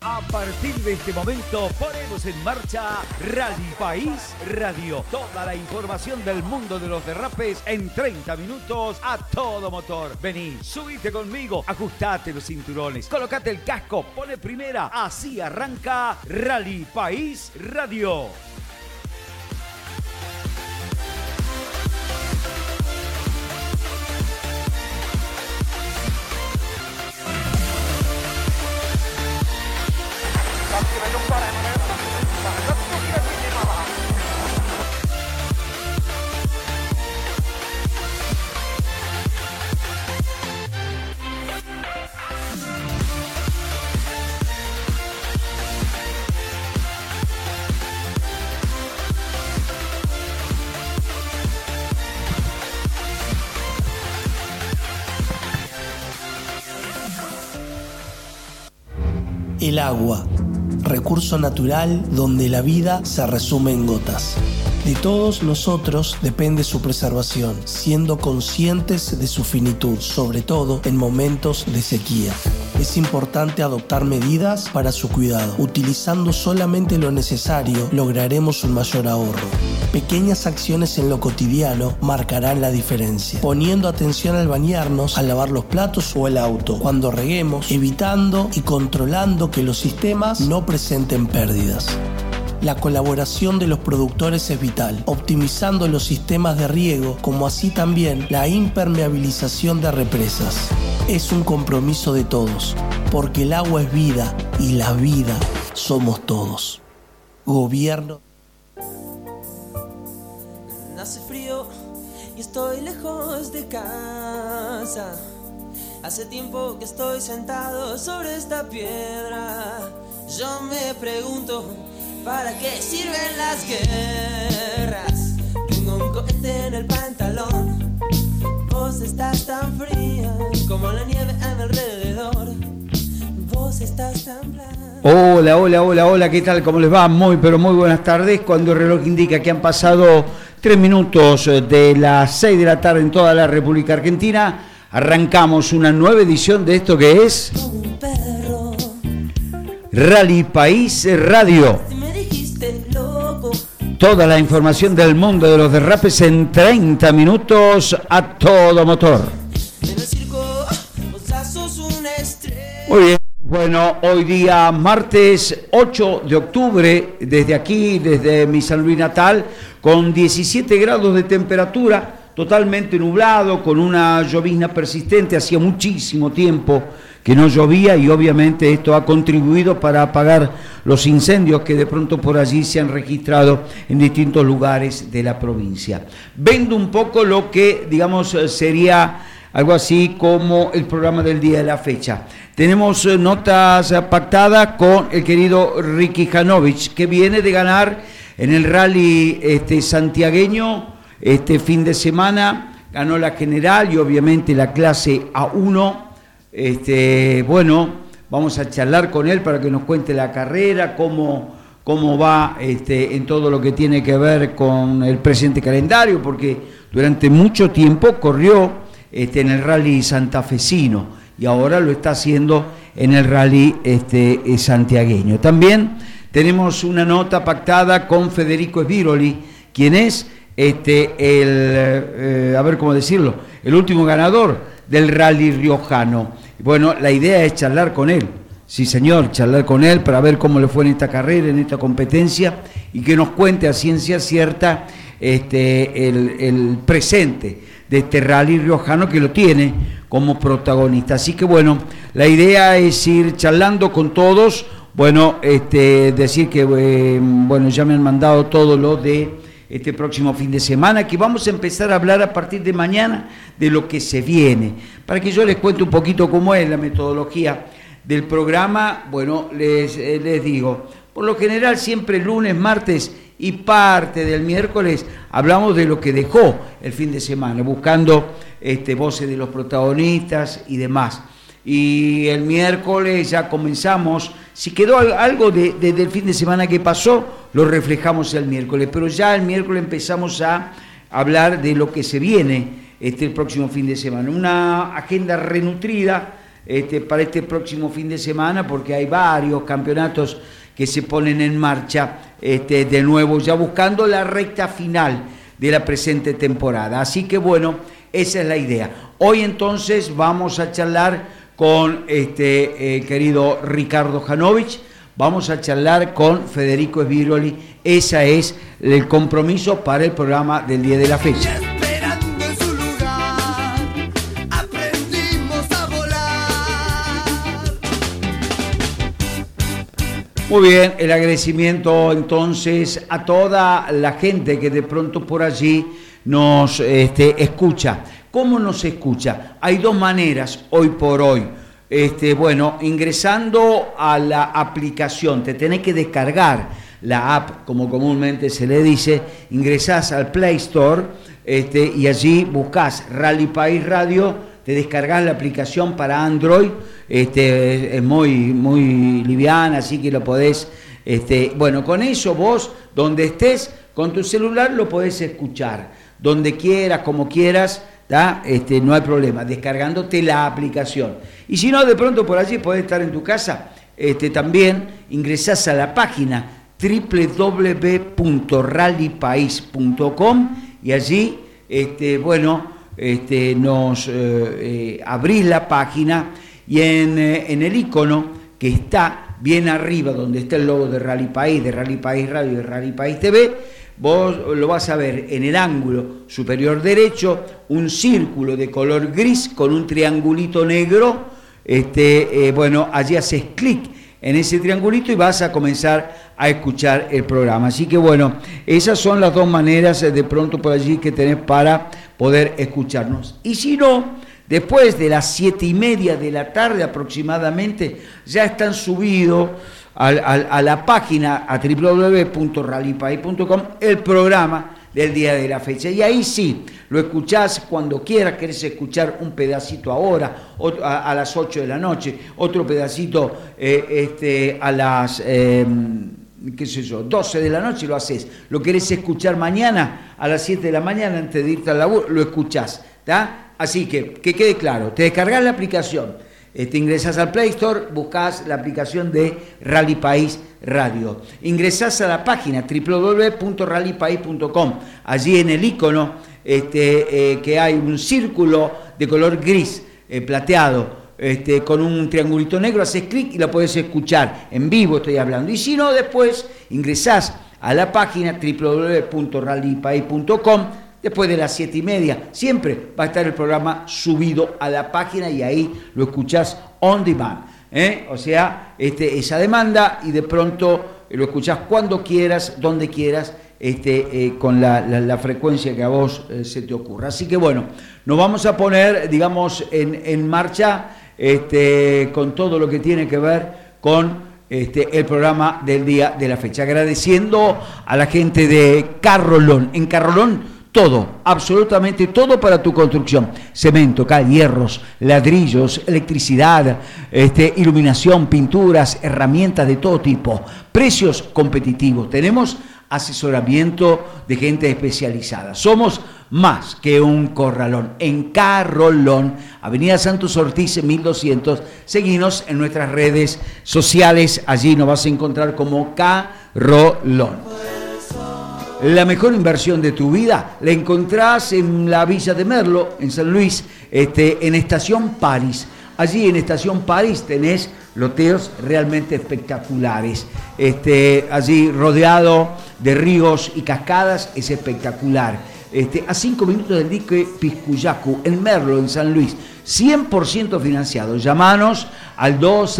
A partir de este momento ponemos en marcha Rally País Radio. Toda la información del mundo de los derrapes en 30 minutos a todo motor. Vení, subite conmigo, ajustate los cinturones, colocate el casco, pone primera. Así arranca Rally País Radio. El agua, recurso natural donde la vida se resume en gotas. De todos nosotros depende su preservación, siendo conscientes de su finitud, sobre todo en momentos de sequía. Es importante adoptar medidas para su cuidado. Utilizando solamente lo necesario, lograremos un mayor ahorro. Pequeñas acciones en lo cotidiano marcarán la diferencia. Poniendo atención al bañarnos, al lavar los platos o el auto. Cuando reguemos, evitando y controlando que los sistemas no presenten pérdidas. La colaboración de los productores es vital, optimizando los sistemas de riego, como así también la impermeabilización de represas. Es un compromiso de todos, porque el agua es vida y la vida somos todos. Gobierno. Hace frío y estoy lejos de casa. Hace tiempo que estoy sentado sobre esta piedra. Yo me pregunto, ¿para qué sirven las guerras? Tengo un cohete en el pantalón. Vos estás tan fría como la nieve a mi alrededor. Vos estás tan blanca. Hola, ¿qué tal? ¿Cómo les va? Muy buenas tardes. Cuando el reloj indica que han pasado 3 minutos de las 6 de la tarde en toda la República Argentina, arrancamos una nueva edición de esto que es Rally País Radio. Toda la información del mundo de los derrapes en 30 minutos a todo motor. Muy bien. Bueno, hoy día martes 8 de octubre, desde aquí, desde mi San Luis natal, con 17 grados de temperatura, totalmente nublado, con una llovizna persistente. Hacía muchísimo tiempo que no llovía y obviamente esto ha contribuido para apagar los incendios que de pronto por allí se han registrado en distintos lugares de la provincia. Vendo un poco lo que, digamos, sería algo así como el programa del día de la fecha. Tenemos notas pactadas con el querido Ricky Janovich, que viene de ganar en el rally santiagueño este fin de semana. Ganó la general y obviamente la clase A1. Bueno, vamos a charlar con él para que nos cuente la carrera, cómo va en todo lo que tiene que ver con el presente calendario, porque durante mucho tiempo corrió en el rally santafesino y ahora lo está haciendo en el rally santiagueño. También tenemos una nota pactada con Federico Sbiroli, quien es el último ganador del rally riojano. Bueno, la idea es charlar con él. Sí, señor, charlar con él para ver cómo le fue en esta carrera, en esta competencia, y que nos cuente a ciencia cierta el presente de este rally riojano, que lo tiene como protagonista. Así que bueno, la idea es ir charlando con todos. Bueno, decir que ya me han mandado todo lo de este próximo fin de semana, que vamos a empezar a hablar a partir de mañana de lo que se viene. Para que yo les cuente un poquito cómo es la metodología del programa, bueno, les digo, por lo general siempre lunes, martes y parte del miércoles hablamos de lo que dejó el fin de semana, buscando voces de los protagonistas y demás. Y el miércoles ya comenzamos, si quedó algo del fin de semana que pasó, lo reflejamos el miércoles, pero ya el miércoles empezamos a hablar de lo que se viene el próximo fin de semana. Una agenda renutrida para este próximo fin de semana, porque hay varios campeonatos que se ponen en marcha de nuevo, ya buscando la recta final de la presente temporada. Así que bueno, esa es la idea. Hoy entonces vamos a charlar con querido Ricardo Janovich, vamos a charlar con Federico Sbiroli. Ese es el compromiso para el programa del día de la fecha. Muy bien, el agradecimiento entonces a toda la gente que de pronto por allí nos escucha. ¿Cómo nos escucha? Hay dos maneras hoy por hoy. Bueno, ingresando a la aplicación, te tenés que descargar la app, como comúnmente se le dice, ingresás al Play Store y allí buscás Rally País Radio, te descargás la aplicación para Android, es muy liviana, así que lo podés, bueno, con eso vos, donde estés, con tu celular lo podés escuchar, donde quieras, como quieras, no hay problema, descargándote la aplicación. Y si no, de pronto por allí podés estar en tu casa, también ingresás a la página www.rallypaís.com y allí, nos abrís la página y en el icono que está bien arriba, donde está el logo de Rally País Radio y de Rally País TV, vos lo vas a ver en el ángulo superior derecho, un círculo de color gris con un triangulito negro. Allí haces clic en ese triangulito y vas a comenzar a escuchar el programa. Así que bueno, esas son las dos maneras de pronto por allí que tenés para poder escucharnos. Y si no, después de las 7:30 de la tarde aproximadamente, ya están subidos a la página, a www.rallypaís.com, el programa del día de la fecha. Y ahí sí, lo escuchás cuando quieras, querés escuchar un pedacito ahora, a las 8 de la noche, otro pedacito a las 12 de la noche lo haces. Lo querés escuchar mañana a las 7 de la mañana antes de irte al laburo, lo escuchás, ¿tá? Así que quede claro, te descargás la aplicación, te ingresás al Play Store, buscás la aplicación de Rally País Radio, ingresás a la página www.rallypaís.com, allí en el icono que hay un círculo de color gris plateado, con un triangulito negro, haces clic y la podés escuchar en vivo, estoy hablando. Y si no, después ingresás a la página www.rallypaís.com. Después de las 7:30 siempre va a estar el programa subido a la página y ahí lo escuchás on demand, o sea, esa demanda, y de pronto lo escuchás cuando quieras, donde quieras, con la frecuencia que a vos se te ocurra. Así que bueno, nos vamos a poner, digamos, en marcha con todo lo que tiene que ver con el programa del día de la fecha. Agradeciendo a la gente de Carrolón. En Carrolón, todo, absolutamente todo para tu construcción. Cemento, cal, hierros, ladrillos, electricidad, iluminación, pinturas, herramientas de todo tipo. Precios competitivos. Tenemos asesoramiento de gente especializada. Somos más que un corralón. En Carrolón, Avenida Santos Ortiz 1200. Seguinos en nuestras redes sociales. Allí nos vas a encontrar como Carrolón. La mejor inversión de tu vida la encontrás en la Villa de Merlo, en San Luis, en Estación París. Allí en Estación París tenés loteos realmente espectaculares. Allí rodeado de ríos y cascadas, es espectacular. A 5 minutos del dique Piscuyacu, en Merlo, en San Luis. 100% financiado. Llámanos al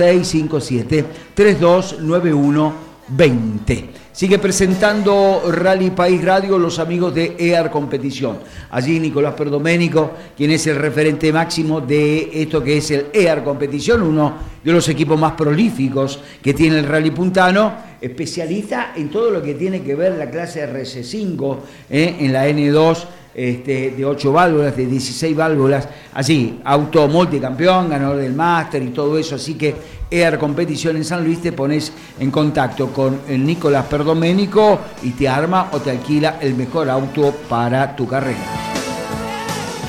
2657-329120. Sigue presentando Rally País Radio los amigos de EAR Competición. Allí Nicolás Perdoménico, quien es el referente máximo de esto que es el EAR Competición, uno de los equipos más prolíficos que tiene el Rally Puntano, especialista en todo lo que tiene que ver la clase RC5, en la N2, de 8 válvulas, de 16 válvulas, así, auto multicampeón, ganador del máster y todo eso, así que EAR Competición en San Luis, te pones en contacto con el Nicolás Perdoménico y te arma o te alquila el mejor auto para tu carrera.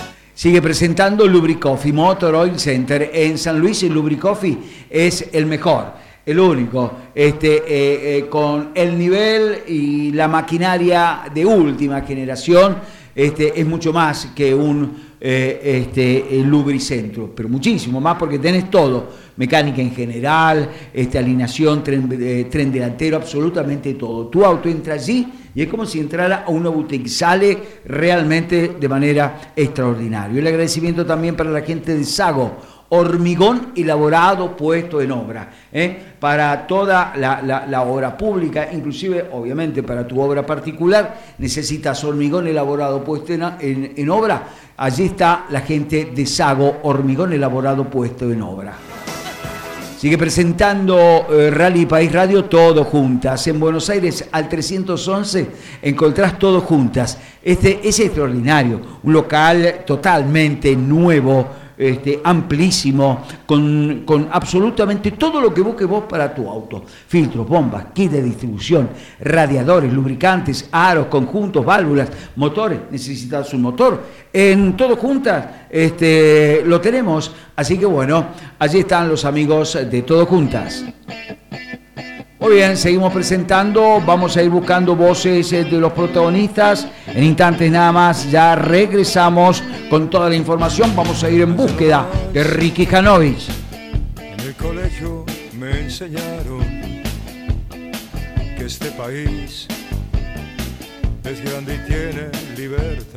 Sigue presentando Lubricoffee Motor Oil Center. En San Luis el Lubricoffee es el mejor, el único, con el nivel y la maquinaria de última generación. Es mucho más que un lubricentro, pero muchísimo más porque tenés todo, mecánica en general, alineación, tren delantero, absolutamente todo. Tu auto entra allí y es como si entrara a una boutique, sale realmente de manera extraordinaria. El agradecimiento también para la gente de Sago, hormigón elaborado puesto en obra, para toda la obra pública, inclusive obviamente para tu obra particular, necesitas hormigón elaborado puesto en obra. Allí está la gente de Sago, hormigón elaborado puesto en obra. Sigue presentando Rally País Radio, Todo Juntas. En Buenos Aires, al 311, encontrás Todo Juntas. Es extraordinario, un local totalmente nuevo, amplísimo, con absolutamente todo lo que busques vos para tu auto: filtros, bombas, kit de distribución, radiadores, lubricantes, aros, conjuntos, válvulas, motores. Necesitas un motor, en Todo Juntas lo tenemos, así que bueno, allí están los amigos de Todo Juntas. Muy bien, seguimos presentando, vamos a ir buscando voces de los protagonistas. En instantes nada más, ya regresamos con toda la información. Vamos a ir en búsqueda de Ricky Janovich. En el colegio me enseñaron que este país es grande y tiene libertad.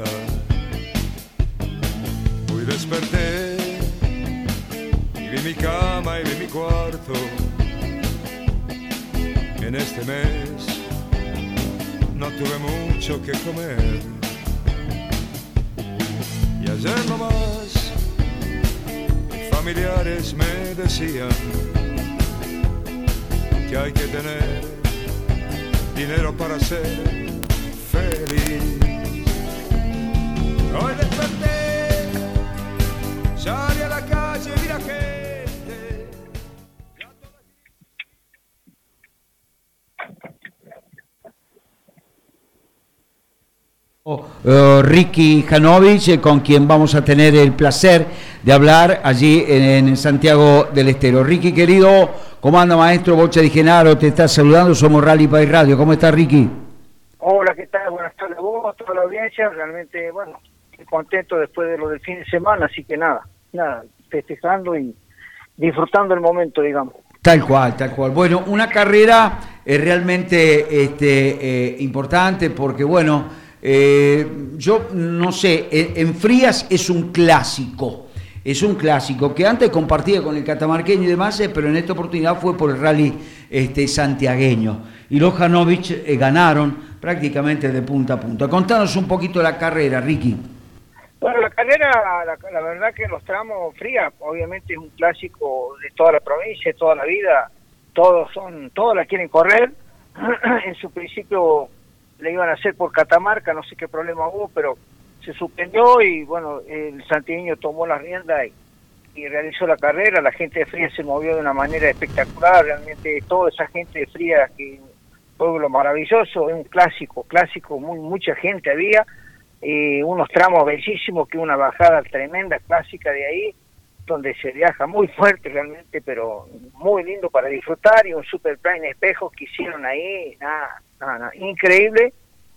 Hoy desperté y vi mi cama y vi mi cuarto. En este mes no tuve mucho que comer. Y ayer nomás familiares me decían que hay que tener dinero para ser feliz. Hoy desperté, salí a la calle y vi a gente. Ricky Janovich, con quien vamos a tener el placer de hablar allí en Santiago del Estero. Ricky, querido, ¿cómo anda, maestro? Bocha Di Genaro te está saludando, somos Rally País Radio. ¿Cómo estás, Ricky? Hola, ¿qué tal? Buenas tardes a vos, toda la audiencia. Realmente, bueno, contento después de lo del fin de semana, así que nada, festejando y disfrutando el momento, digamos. Tal cual. Bueno, una carrera realmente importante porque, bueno, yo no sé, en Frías es un clásico que antes compartía con el catamarqueño y demás, pero en esta oportunidad fue por el rally santiagueño, y los Janovich ganaron prácticamente de punta a punta. Contanos un poquito la carrera, Ricky. Bueno, la carrera, la verdad que los tramos Frías, obviamente es un clásico de toda la provincia, de toda la vida, todos la quieren correr. En su principio le iban a hacer por Catamarca, no sé qué problema hubo, pero se suspendió y bueno, el santiagueño tomó la rienda y realizó la carrera. La gente de Frías se movió de una manera espectacular, realmente toda esa gente de Frías, que pueblo maravilloso, es un clásico, mucha gente había, unos tramos bellísimos, que una bajada tremenda, clásica de ahí, donde se viaja muy fuerte realmente, pero muy lindo para disfrutar, y un super plane espejo que hicieron ahí, nada, increíble.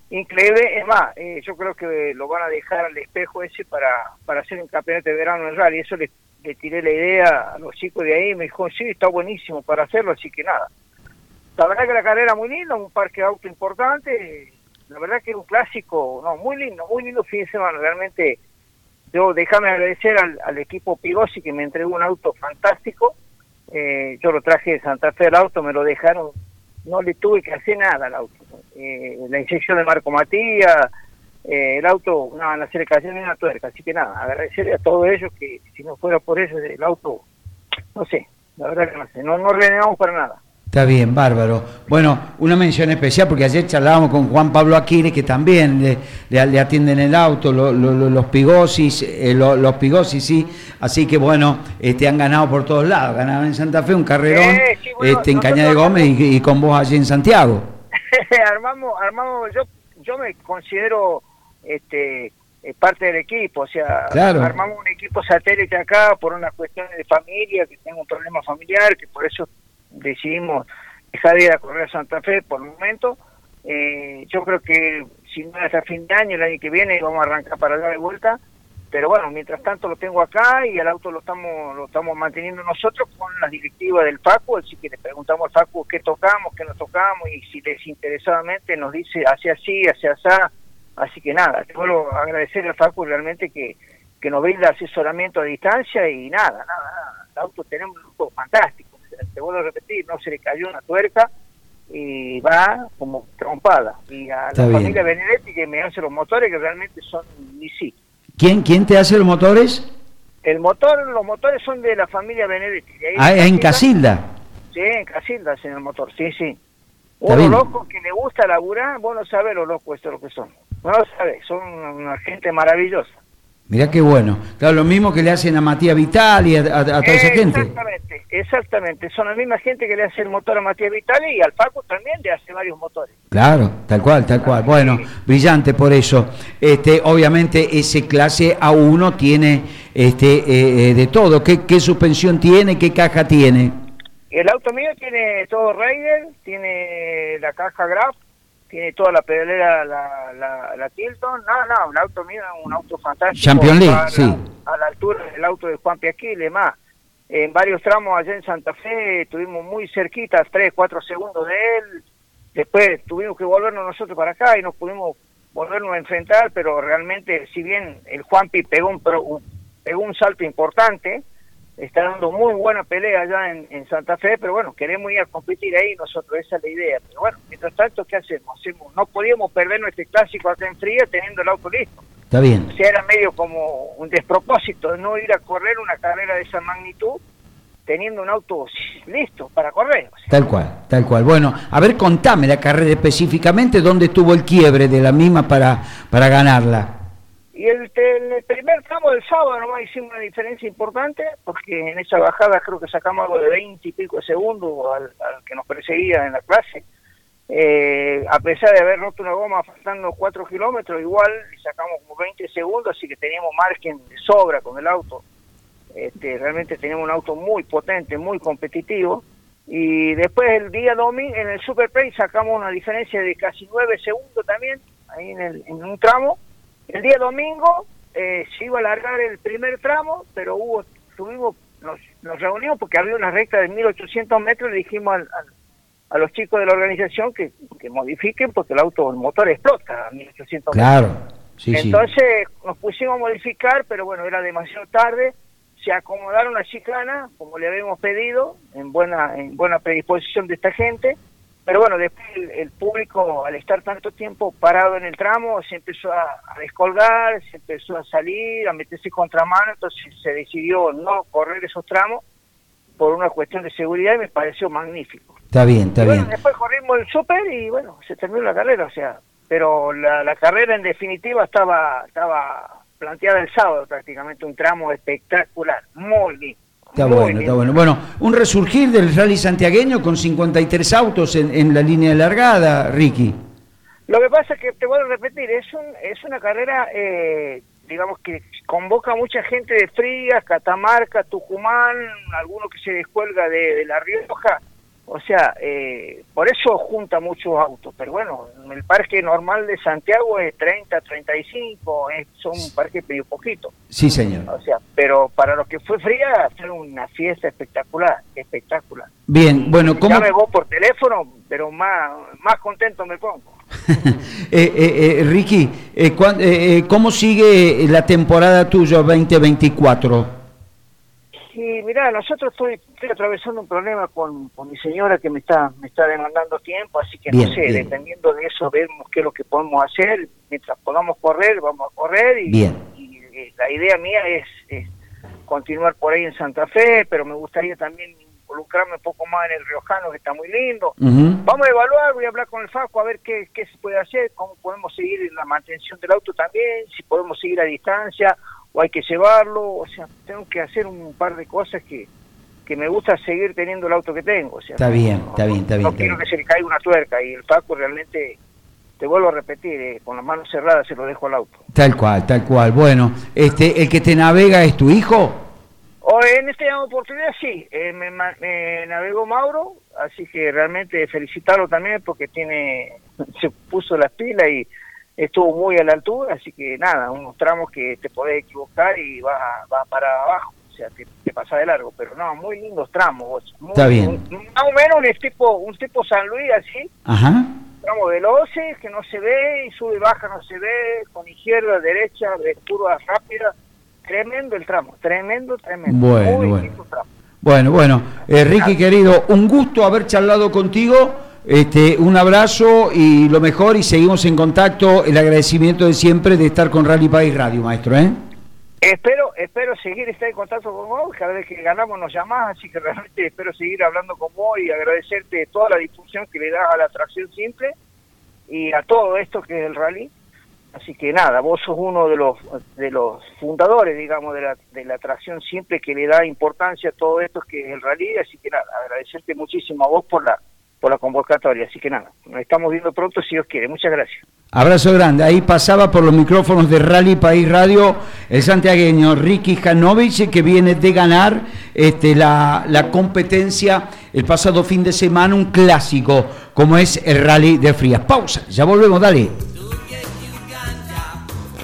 Es más, yo creo que lo van a dejar al espejo ese para hacer un campeonato de verano en rally. Eso le tiré la idea a los chicos de ahí, me dijo, sí, está buenísimo para hacerlo, así que nada. La verdad que la carrera muy linda, un parque de auto importante, la verdad que es un clásico, muy lindo fin de semana, realmente. Yo déjame agradecer al equipo Pigosi, que me entregó un auto fantástico. Yo lo traje de Santa Fe, el auto me lo dejaron, no le tuve que hacer nada al auto. La inyección de Marco Matías, el auto, no se le cayó ni una tuerca, así que nada, agradecerle a todos ellos, que si no fuera por ellos el auto, no sé, la verdad que no sé, no renegamos para nada. Está bien, bárbaro. Bueno, una mención especial, porque ayer charlábamos con Juan Pablo Aquiles, que también le atienden el auto, los Pigosi, sí. Así que bueno, han ganado por todos lados. Ganaron en Santa Fe un carrerón, sí, bueno, en Cañada de Gómez y con vos allí en Santiago. armamos, yo me considero parte del equipo, o sea, claro. Armamos un equipo satélite acá por unas cuestiones de familia, que tengo un problema familiar, que por eso decidimos dejar de ir a correr a Santa Fe por el momento. Yo creo que si no hasta fin de año, el año que viene, vamos a arrancar para allá de vuelta, pero bueno, mientras tanto lo tengo acá y el auto lo estamos manteniendo nosotros con la directiva del Facu, así que le preguntamos al Facu qué tocamos, qué no tocamos, y si desinteresadamente nos dice hacia así, hacia allá. Así que nada, te vuelvo a agradecer al Facu realmente que nos brinda asesoramiento a distancia y nada. El auto tenemos un auto fantástico, te vuelvo a repetir, no se le cayó una tuerca y va como trompada. Y a Está la bien. familia Benedetti que me hace los motores, que realmente son ni sí. ¿Quién te hace los motores? Los motores son de la familia Benedetti. En Casilda. Sí, en Casilda hacen el motor, sí. Está Uno bien. loco que le gusta laburar, vos no sabés lo loco esto lo que son. No lo sabés, son una gente maravillosa. Mirá qué bueno. Claro, lo mismo que le hacen a Matías Vital y a toda esa gente. Exactamente. Son la misma gente que le hace el motor a Matías Vitale y al Paco también le hace varios motores. Claro, tal cual. Bueno, brillante por eso. Obviamente ese clase A1 tiene de todo. ¿Qué suspensión tiene? ¿Qué caja tiene? El auto mío tiene todo Raider, tiene la caja Graf, tiene toda la pedalera, la Tilton. No, el auto mío es un auto fantástico. Champion League, sí. A la altura del auto de Juan Piaquile, más. En varios tramos allá en Santa Fe estuvimos muy cerquita, 3-4 segundos de él. Después tuvimos que volvernos nosotros para acá y nos pudimos volvernos a enfrentar, pero realmente, si bien el Juanpi pegó un salto importante, está dando muy buena pelea allá en Santa Fe, pero bueno, queremos ir a competir ahí nosotros, esa es la idea. Pero bueno, mientras tanto, ¿qué hacemos? No podíamos perder nuestro clásico acá en Fría teniendo el auto listo. Está bien. O sea, era medio como un despropósito no ir a correr una carrera de esa magnitud teniendo un auto listo para correr. O sea. Tal cual. Bueno, a ver, contame la carrera específicamente, ¿dónde estuvo el quiebre de la misma para ganarla? Y el primer tramo del sábado nomás hicimos una diferencia importante, porque en esa bajada creo que sacamos algo de 20 y pico de segundos al que nos perseguía en la clase. A pesar de haber roto una goma faltando 4 kilómetros, igual sacamos como 20 segundos, así que teníamos margen de sobra con el auto. Realmente teníamos un auto muy potente, muy competitivo. Y después el día domingo, en el Super Play, sacamos una diferencia de casi 9 segundos también, ahí en un tramo. El día domingo se iba a alargar el primer tramo, pero nos reunimos porque había una recta de 1800 metros y le dijimos a los chicos de la organización que modifiquen porque el motor explota a 1800 claro, metros. Sí. Entonces nos pusimos a modificar, pero bueno, era demasiado tarde. Se acomodaron la chicana, como le habíamos pedido, en buena predisposición de esta gente. Pero bueno, después el público, al estar tanto tiempo parado en el tramo, se empezó a descolgar, se empezó a salir, a meterse contramano, entonces se decidió no correr esos tramos por una cuestión de seguridad y me pareció magnífico. Está bien. Después corrimos el Super y bueno, se terminó la carrera, o sea, pero la carrera en definitiva estaba planteada el sábado prácticamente, un tramo espectacular, muy lindo. Está bueno. Bueno, un resurgir del rally santiagueño con 53 autos en la línea de largada, Ricky. Lo que pasa es que, te voy a repetir, es una carrera, digamos, que convoca a mucha gente de Frías, Catamarca, Tucumán, alguno que se descuelga de La Rioja. O sea, por eso junta muchos autos. Pero bueno, el parque normal de Santiago es 30, 35, son un parque medio poquito. Sí, señor. O sea, pero para los que fue Fría, fue una fiesta espectacular. Bien, bueno, ¿cómo? Ya me voy por teléfono, pero más contento me pongo. Ricky, ¿cómo sigue la temporada tuya 2024? Y mirá, nosotros estoy atravesando un problema con mi señora que me está demandando tiempo, así que bien, no sé, bien. Dependiendo de eso vemos qué es lo que podemos hacer. Mientras podamos correr, vamos a correr y la idea mía es continuar por ahí en Santa Fe, pero me gustaría también involucrarme un poco más en el Riojano, que está muy lindo. Uh-huh. Vamos a evaluar, voy a hablar con el Facu a ver qué se puede hacer, cómo podemos seguir en la mantención del auto también, si podemos seguir a distancia o hay que llevarlo. O sea, tengo que hacer un par de cosas que me gusta seguir teniendo el auto que tengo. O sea, está bien. No quiero que se le caiga una tuerca y el Facu realmente te vuelvo a repetir, con las manos cerradas se lo dejo al auto. Tal cual. Bueno, ¿el que te navega es tu hijo? En esta oportunidad sí, me navegó Mauro, así que realmente felicitarlo también porque se puso las pilas y estuvo muy a la altura, así que nada, unos tramos que te podés equivocar y va para abajo, o sea, te pasa de largo, pero no, muy lindos tramos. Está bien. Más o menos un tipo San Luis así. Ajá. Tramo veloces que no se ve y sube y baja no se ve, con izquierda, derecha, de curvas rápidas. Tremendo el tramo, tremendo. Bueno. Ricky querido, un gusto haber charlado contigo, un abrazo y lo mejor, y seguimos en contacto. El agradecimiento de siempre de estar con Rally País Radio, maestro, Espero seguir estar en contacto con vos, cada vez que ganamos nos llamás, así que realmente espero seguir hablando con vos y agradecerte toda la difusión que le das a la tracción simple y a todo esto que es el rally. Así que nada, vos sos uno de los fundadores, digamos, de la tracción simple que le da importancia a todo esto que es el rally, así que nada, agradecerte muchísimo a vos por la convocatoria, así que nada, nos estamos viendo pronto si Dios quiere, muchas gracias. Abrazo grande, ahí pasaba por los micrófonos de Rally País Radio el santiagueño Ricky Janovich, que viene de ganar la competencia el pasado fin de semana, un clásico como es el Rally de Frías. Pausa, ya volvemos, dale.